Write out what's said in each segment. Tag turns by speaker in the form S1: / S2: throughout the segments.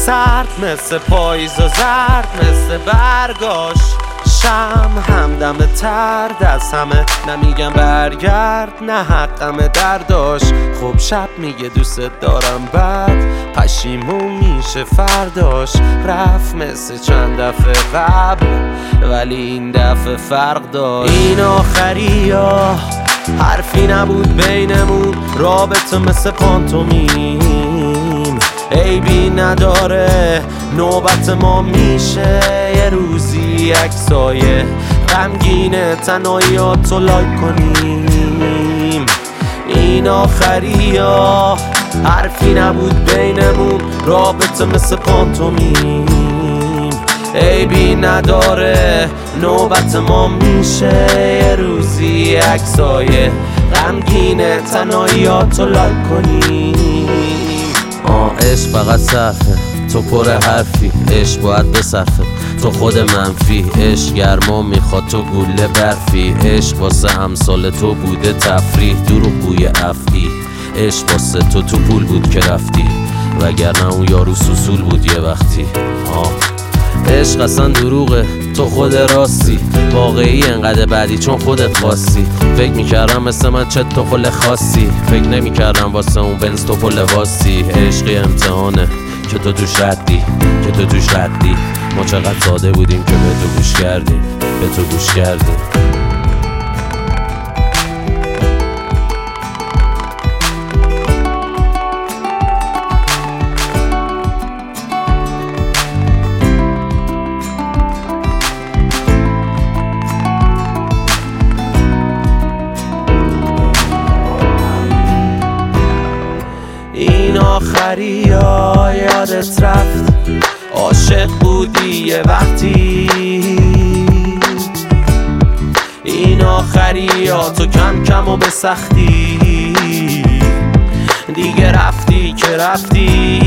S1: سرد مثل پاییز و زرد مثل برگاش شم همدم تر دست همه نمیگم برگرد نه حقم درداش خب شب میگه دوست دارم بعد پشیمون میشه فرداش رفت مثل چند دفعه قبل ولی این دفعه فرق داشت این آخری ها حرفی نبود بینمون رابطه مثل پانتومیم عیبی نداره نوبت ما میشه یه روزی عکسای غمگین تنهاییاتو لایک کنیم این آخری ها حرفی نبود بینمون رابطه مثل پانتومیم عیبی نداره نوبت ما میشه یه روزی عکسای غمگین تنهاییاتو لایک کنیم عشق فقط صرفه تو پر حرفی عشق باید بصرفه تو خود منفی عشق گرما میخواد تو گوله برفی عشق واسه امثال تو بوده تفریح دروغ بوی افعی عشق واسه تو پول بود که رفتی وگرنه اون یارو سوسول بود یه وقتی عشق اصلا دروغه تو خود راستی واقعی انقدر بعدی چون خودت خواستی فکر میکردم مثل من چه تو خل خاصی فکر نمیکردم واسه اون بنز تو پل واستی عشقی امتحانه که تو توش ردی ما چقدر ساده بودیم که به تو گوش کردیم این آخری ها یادت رفت عاشق بودی یه وقتی این آخری ها تو کم کم و به سختی دیگه رفتی که رفتی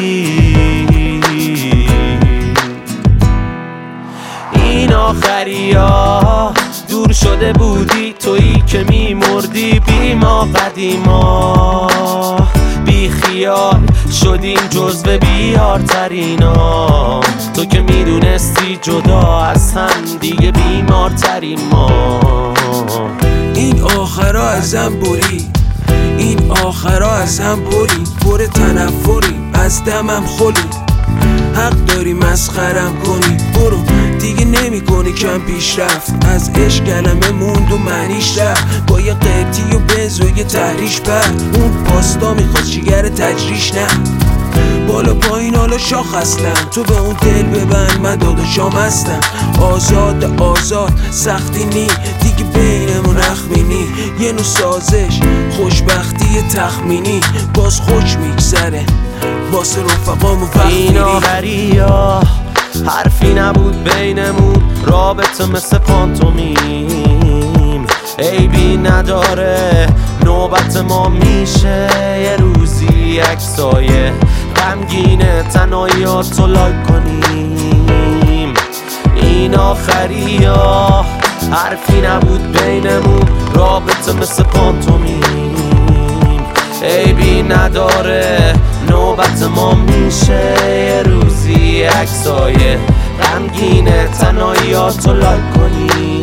S1: این آخری ها دور شده بودی تویی که میمردی بی ما قدیما بی خیال شدیم جزو بیارترینا تو که میدونستی جدا از هم دیگه بیمارترین ما
S2: این آخرا ازم بری این آخرا ازم بری پر تنفری از دمم خلی حق داری مسخرم کنی برو دیگه نمی کنی کم پیشرفت از عشق کلمه موند و معنیش رفت با یه قیبتی و بنز و یه تحریش بر اون پاستا میخواست جگر تجریش نه بالا پایین حالا شاخ هستم تو به اون دل ببند من داداشام هستم آزاد سختی نی دیگه بینمون اخمینی یه نوع سازش خوشبختی تخمینی باز خوش میگذره واسه رفقام و
S1: این آخری ها حرفی نبود بینمون رابطه مثل پانتومیم عیبی نداره نوبت ما میشه یه روزی عکسای غمگین تنهاییاتو لایک کنیم این آخری ها حرفی نبود بینمون رابطه مثل پانتومیم عیبی نداره نوبت ما میشه یه روزی عکسای غمگین تنهاییاتو لایک کنیم